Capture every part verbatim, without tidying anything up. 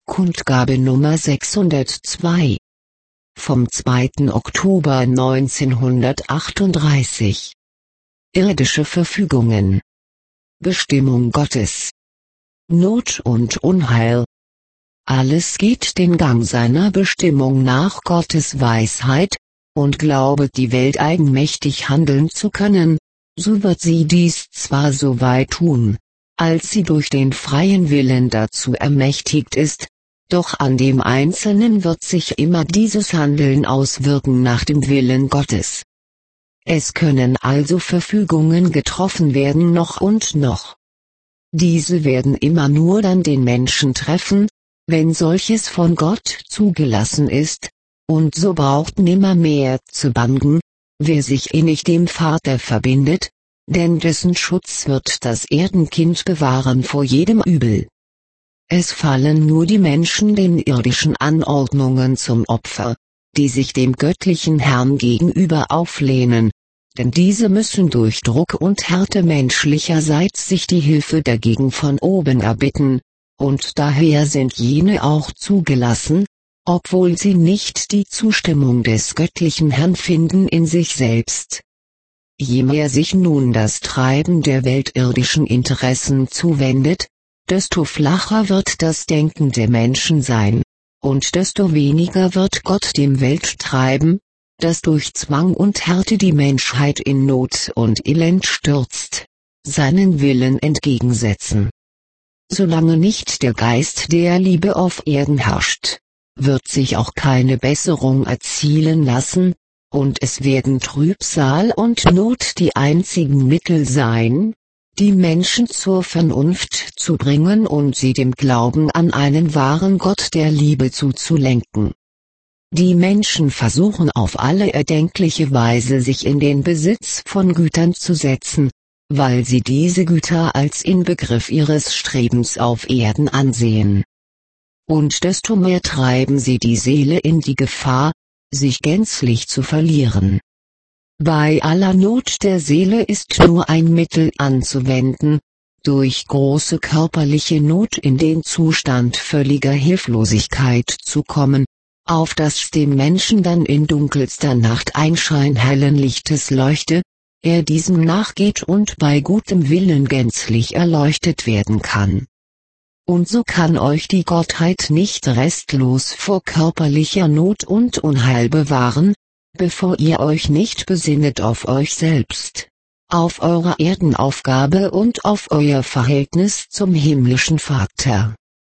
Kundgabe Nummer sechshundertzwei. Vom zweiten Oktober neunzehnhundertachtunddreißig. Irdische Verfügungen. Bestimmung Gottes. Not und Unheil. Alles geht den Gang seiner Bestimmung nach Gottes Weisheit, und glaubet die Welt eigenmächtig handeln zu können, so wird sie dies zwar so weit tun, als sie durch den freien Willen dazu ermächtigt ist, doch an dem Einzelnen wird sich immer dieses Handeln auswirken nach dem Willen Gottes. Es können also Verfügungen getroffen werden noch und noch. Diese werden immer nur dann den Menschen treffen, wenn solches von Gott zugelassen ist, und so braucht nimmermehr zu bangen, wer sich innig dem Vater verbindet, denn dessen Schutz wird das Erdenkind bewahren vor jedem Übel. Es fallen nur die Menschen den irdischen Anordnungen zum Opfer, die sich dem göttlichen Herrn gegenüber auflehnen, denn diese müssen durch Druck und Härte menschlicherseits sich die Hilfe dagegen von oben erbitten, und daher sind jene auch zugelassen, obwohl sie nicht die Zustimmung des göttlichen Herrn finden in sich selbst. Je mehr sich nun das Treiben der weltirdischen Interessen zuwendet, desto flacher wird das Denken der Menschen sein, und desto weniger wird Gott dem Welttreiben, das durch Zwang und Härte die Menschheit in Not und Elend stürzt, seinen Willen entgegensetzen. Solange nicht der Geist der Liebe auf Erden herrscht, wird sich auch keine Besserung erzielen lassen, und es werden Trübsal und Not die einzigen Mittel sein, die Menschen zur Vernunft zu bringen und sie dem Glauben an einen wahren Gott der Liebe zuzulenken. Die Menschen versuchen auf alle erdenkliche Weise sich in den Besitz von Gütern zu setzen, weil sie diese Güter als Inbegriff ihres Strebens auf Erden ansehen. Und desto mehr treiben sie die Seele in die Gefahr, sich gänzlich zu verlieren. Bei aller Not der Seele ist nur ein Mittel anzuwenden, durch große körperliche Not in den Zustand völliger Hilflosigkeit zu kommen, auf dass dem Menschen dann in dunkelster Nacht ein Schein hellen Lichtes leuchte, er diesem nachgeht und bei gutem Willen gänzlich erleuchtet werden kann. Und so kann euch die Gottheit nicht restlos vor körperlicher Not und Unheil bewahren, bevor ihr euch nicht besinnet auf euch selbst, auf eure Erdenaufgabe und auf euer Verhältnis zum himmlischen Vater.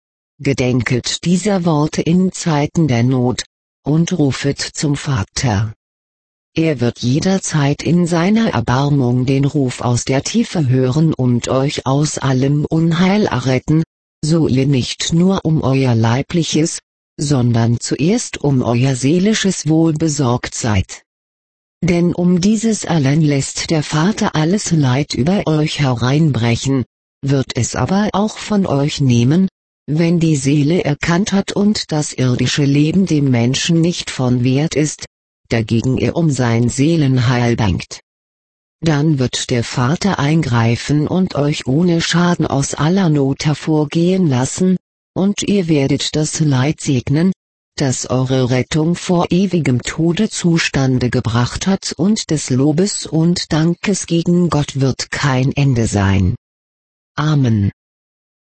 Gedenket dieser Worte in Zeiten der Not, und rufet zum Vater. Er wird jederzeit in seiner Erbarmung den Ruf aus der Tiefe hören und euch aus allem Unheil erretten, so ihr nicht nur um euer leibliches, sondern zuerst um euer seelisches Wohl besorgt seid. Denn um dieses allein lässt der Vater alles Leid über euch hereinbrechen, wird es aber auch von euch nehmen, wenn die Seele erkannt hat und das irdische Leben dem Menschen nicht von Wert ist, dagegen er um sein Seelenheil bangt. Dann wird der Vater eingreifen und euch ohne Schaden aus aller Not hervorgehen lassen, und ihr werdet das Leid segnen, das eure Rettung vor ewigem Tode zustande gebracht hat, und des Lobes und Dankes gegen Gott wird kein Ende sein. Amen.